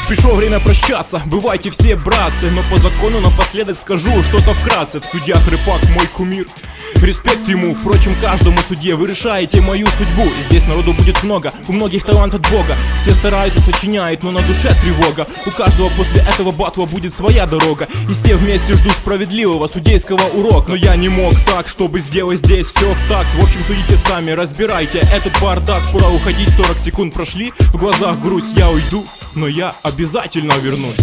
Пришло время прощаться, бывайте все братцы. Но по закону напоследок скажу что-то вкратце. В судьях Рыпак мой кумир, респект ему, впрочем, каждому судье. Вы решаете мою судьбу, здесь народу будет много, у многих талант от Бога. Все стараются, сочиняют, но на душе тревога. У каждого после этого батла будет своя дорога, и все вместе ждут справедливого судейского урока. Но я не мог так, чтобы сделать здесь все в такт. В общем, судите сами, разбирайте этот бардак. Пора уходить, 40 секунд прошли, в глазах грусть, я уйду, но я обязательно вернусь.